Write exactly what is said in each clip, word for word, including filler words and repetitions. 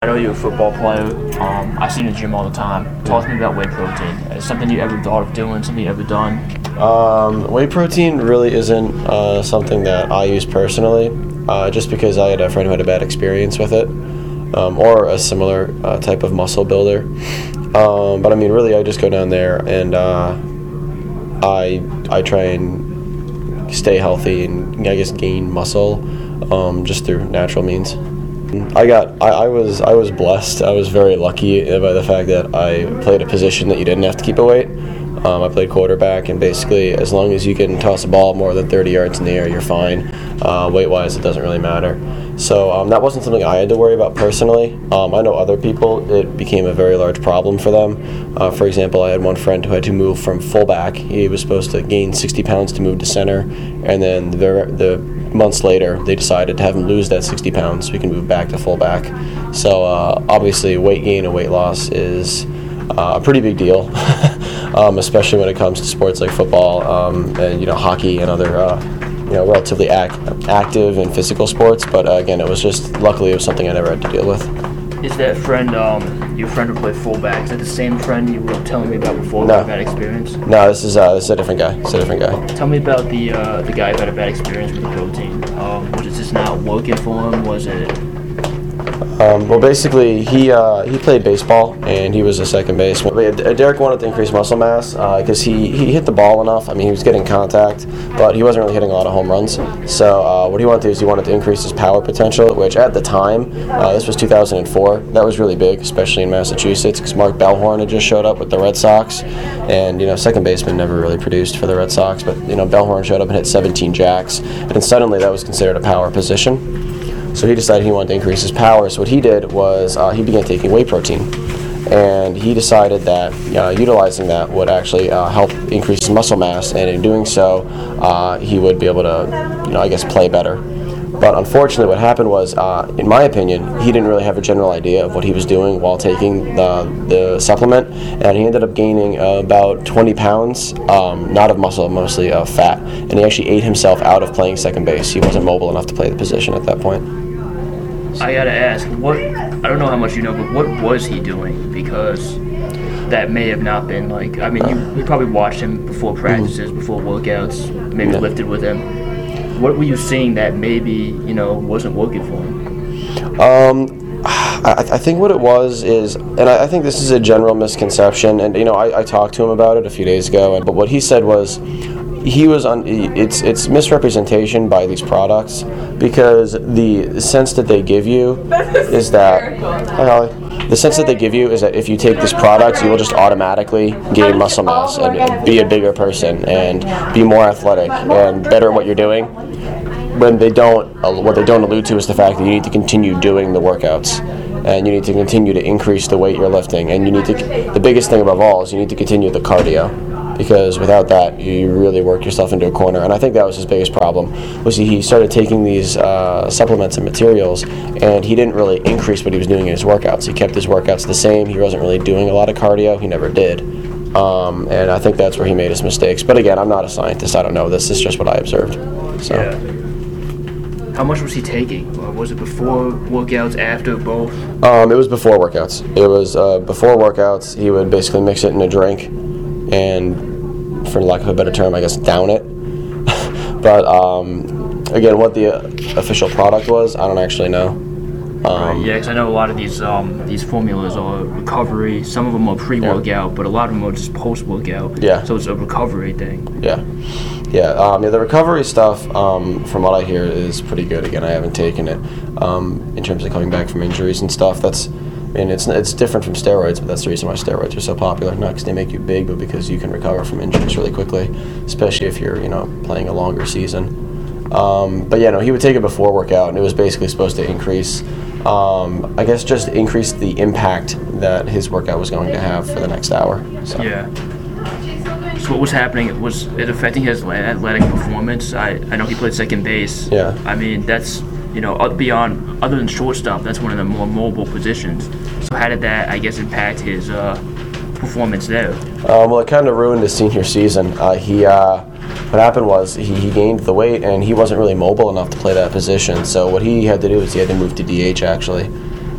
I know you're a football player. Um, I see you in the gym all the time. Talk to me about whey protein. Is it something you ever thought of doing? Something you ever done? Um, whey protein really isn't uh, something that I use personally, uh, just because I had a friend who had a bad experience with it, um, or a similar uh, type of muscle builder. Um, but I mean, really, I just go down there and uh, I I try and stay healthy and I guess gain muscle um, just through natural means. I got. I, I was. I was blessed. I was very lucky by the fact that I played a position that you didn't have to keep a weight. Um, I played quarterback, and basically, as long as you can toss a ball more than thirty yards in the air, you're fine. Uh, weight-wise, it doesn't really matter. So um, that wasn't something I had to worry about personally. Um, I know other people, it became a very large problem for them. Uh, for example, I had one friend who had to move from fullback. He was supposed to gain sixty pounds to move to center, and then the, the months later, they decided to have him lose that sixty pounds so he can move back to fullback. So uh, obviously, weight gain and weight loss is uh, a pretty big deal, um, especially when it comes to sports like football um, and you know hockey and other uh, you know relatively act- active and physical sports. But uh, again, it was just luckily it was something I never had to deal with. Is that friend, um, your friend who played fullback, is that the same friend you were telling me about before No. who had a bad experience? No, this is uh, this is a different guy. It's a different guy. Tell me about the uh, the guy who had a bad experience with the protein. Um, was it just not working for him? Was it? Um, well, basically, he uh, he played baseball and he was a second baseman. But yeah, Derek wanted to increase muscle mass because uh, he, he hit the ball enough. I mean, he was getting contact, but he wasn't really hitting a lot of home runs. So uh, what he wanted to do is he wanted to increase his power potential, which at the time, uh, this was two thousand four, that was really big, especially in Massachusetts, because Mark Bellhorn had just showed up with the Red Sox, and you know, second baseman never really produced for the Red Sox, but you know, Bellhorn showed up and hit seventeen jacks, and suddenly that was considered a power position. So he decided he wanted to increase his power. So what he did was uh, he began taking whey protein, and he decided that uh, utilizing that would actually uh, help increase his muscle mass, and in doing so, uh, he would be able to, you know, I guess, play better. But unfortunately, what happened was, uh, in my opinion, he didn't really have a general idea of what he was doing while taking the, the supplement, and he ended up gaining uh, about twenty pounds, um, not of muscle, mostly of fat, and he actually ate himself out of playing second base. He wasn't mobile enough to play the position at that point. I gotta ask, what? I don't know how much you know, but what was he doing? Because that may have not been like. I mean, you, you probably watched him before practices, mm-hmm. before workouts, maybe yeah. lifted with him. What were you seeing that maybe you know wasn't working for him? Um, I, I think what it was is, and I, I think this is a general misconception, and you know, I, I talked to him about it a few days ago, and but what he said was. He was on. It's it's misrepresentation by these products because the sense that they give you is that hi, Holly. The sense that they give you is that if you take this product, you will just automatically gain muscle mass and be a bigger person and be more athletic and better at what you're doing. When they don't, uh, what they don't allude to is the fact that you need to continue doing the workouts. And you need to continue to increase the weight you're lifting. And you need to. The biggest thing above all is you need to continue the cardio. Because without that, you really work yourself into a corner. And I think that was his biggest problem, was he started taking these uh, supplements and materials, and he didn't really increase what he was doing in his workouts. He kept his workouts the same. He wasn't really doing a lot of cardio. He never did. Um, and I think that's where he made his mistakes. But again, I'm not a scientist. I don't know. This is just what I observed. So. Yeah. How much was he taking? Was it before workouts, after, both? Um, it was before workouts. It was uh, before workouts. He would basically mix it in a drink and, for lack of a better term, I guess, down it. But, um, again, what the uh, official product was, I don't actually know. Um, right, yeah, because I know a lot of these um, these formulas are recovery. Some of them are pre-workout, yeah. but a lot of them are just post-workout. Yeah. So it's a recovery thing. Yeah. Yeah, um, yeah, the recovery stuff, um, from what I hear, is pretty good. Again, I haven't taken it um, in terms of coming back from injuries and stuff. That's, I mean, it's it's different from steroids, but that's the reason why steroids are so popular. Not because they make you big, but because you can recover from injuries really quickly, especially if you're, you know, playing a longer season. Um, but yeah, no, he would take it before workout, and it was basically supposed to increase, um, I guess, just increase the impact that his workout was going to have for the next hour. So. Yeah. So what was happening? Was it affecting his athletic performance? I, I know he played second base. Yeah. I mean, that's, you know, beyond, other than shortstop, that's one of the more mobile positions. So how did that, I guess, impact his uh, performance there? Um, well, it kind of ruined his senior season. Uh, he, uh, what happened was he, he gained the weight, and he wasn't really mobile enough to play that position. So what he had to do is he had to move to D H, actually.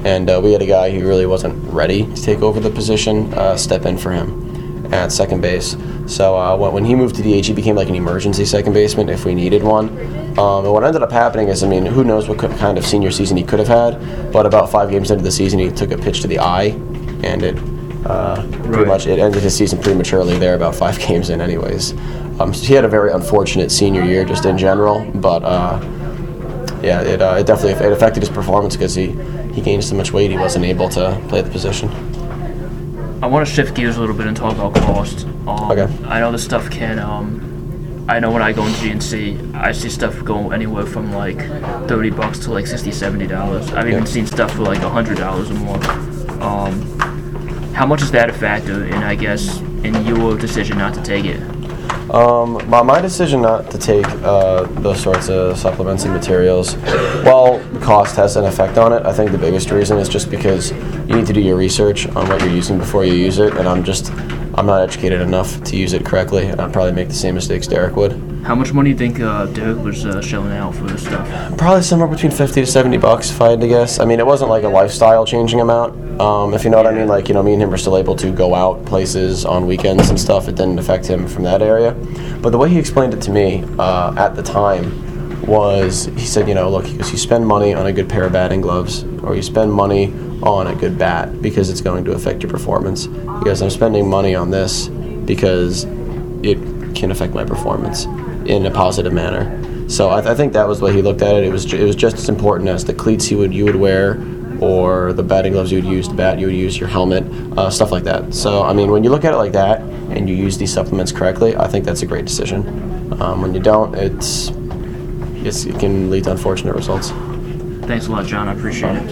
and uh, we had a guy who really wasn't ready to take over the position uh, step in for him at second base. So uh, when, when he moved to D H, he became like an emergency second baseman if we needed one. Um, and what ended up happening is, I mean, who knows what kind of senior season he could have had, but about five games into the season, he took a pitch to the eye, and it uh, pretty Right. much it ended his season prematurely there, about five games in, anyways. Um, so he had a very unfortunate senior year, just in general, but uh, yeah, it, uh, it definitely it affected his performance because he he gained so much weight he wasn't able to play the position. I want to shift gears a little bit and talk about cost. Um, Okay. I know this stuff can. Um, I know when I go into G N C, I see stuff go anywhere from like thirty bucks to like sixty, seventy dollars. I've even Yeah. seen stuff for like a hundred dollars or more. Um, how much is that a factor in, I guess, in your decision not to take it? Um, my, my decision not to take uh, those sorts of supplements and materials, while cost has an effect on it, I think the biggest reason is just because you need to do your research on what you're using before you use it, and I'm just, I'm not educated enough to use it correctly, and I'd probably make the same mistakes Derek would. How much money do you think uh, Derek was uh, shelling out for this stuff? Probably somewhere between fifty to seventy bucks if I had to guess. I mean, it wasn't like a lifestyle changing amount, um, if you know what I mean. Like, you know, me and him were still able to go out places on weekends and stuff. It didn't affect him from that area. But the way he explained it to me uh, at the time was, he said, you know, look, he goes, you spend money on a good pair of batting gloves, or you spend money on a good bat because it's going to affect your performance. He goes, I'm spending money on this because it can affect my performance in a positive manner. So I, th- I think that was the way he looked at it. It was ju- it was just as important as the cleats you would you would wear, or the batting gloves you would use, the bat you would use, your helmet, uh, stuff like that. So I mean, when you look at it like that and you use these supplements correctly, I think that's a great decision. Um, when you don't, it's, it's it can lead to unfortunate results. Thanks a lot, John. I appreciate it.